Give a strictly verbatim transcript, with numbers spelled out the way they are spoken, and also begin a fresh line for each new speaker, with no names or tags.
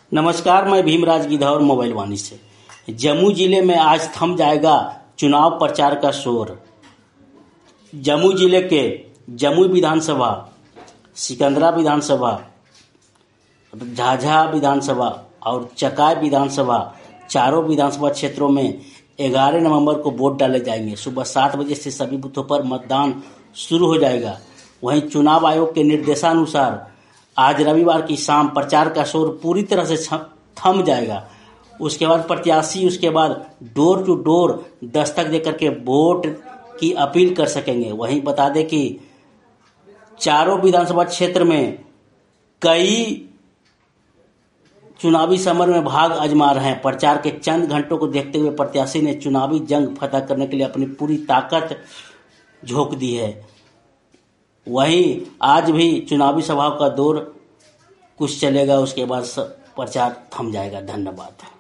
नमस्कार, मैं भीमराज गिद्धौर मोबाइल वाणी से। जमुई जिले में आज थम जाएगा चुनाव प्रचार का शोर। जमुई जिले के जमुई विधानसभा, सिकंदरा विधानसभा, झाझा विधानसभा और चकाय विधानसभा, चारों विधानसभा क्षेत्रों में ग्यारह नवंबर को वोट डाले जाएंगे। सुबह सात बजे से सभी बूथों पर मतदान शुरू हो जाएगा। वहीं चुनाव आयोग के निर्देशानुसार आज रविवार की शाम प्रचार का शोर पूरी तरह से थम जाएगा। उसके बाद प्रत्याशी उसके बाद डोर टू डोर दस्तक देकर के वोट की अपील कर सकेंगे। वहीं बता दें कि चारों विधानसभा क्षेत्र में कई चुनावी समर में भाग आजमा रहे हैं। प्रचार के चंद घंटों को देखते हुए प्रत्याशी ने चुनावी जंग फतह करने के लिए अपनी पूरी ताकत झोंक दी है। वहीं आज भी चुनावी सभाओं का दौर कुछ चलेगा, उसके बाद प्रचार थम जाएगा। धन्यवाद।